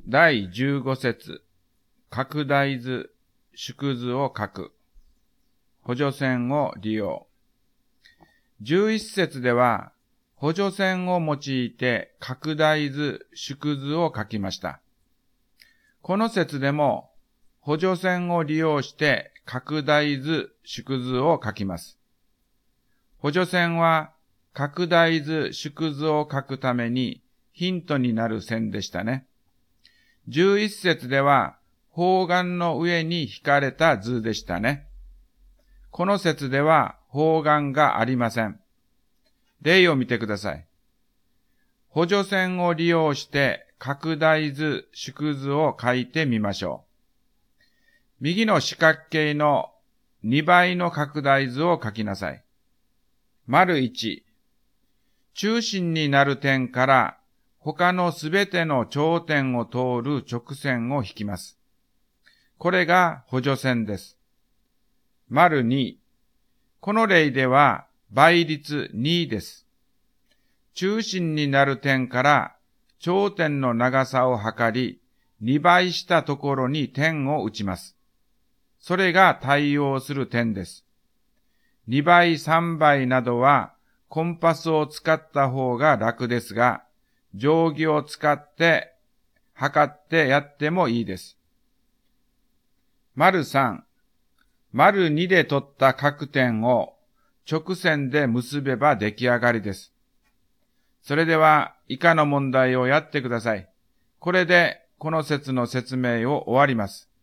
第15節、拡大図、縮図を書く。補助線を利用。11節では、補助線を用いて拡大図、縮図を書きました。この節でも、補助線を利用して拡大図、縮図を書きます。補助線は、拡大図、縮図を書くためにヒントになる線でしたね。11節では、方眼の上に引かれた図でしたね。この節では方眼がありません。例を見てください。補助線を利用して拡大図、縮図を書いてみましょう。右の四角形の2倍の拡大図を書きなさい。丸1、中心になる点から他のすべての頂点を通る直線を引きます。これが補助線です。丸2、この例では倍率2です。中心になる点から頂点の長さを測り、2倍したところに点を打ちます。それが対応する点です。2倍、3倍などはコンパスを使った方が楽ですが、定規を使って測ってやってもいいです。丸3、丸2で取った角点を直線で結べば出来上がりです。それでは以下の問題をやってください。これでこの節の説明を終わります。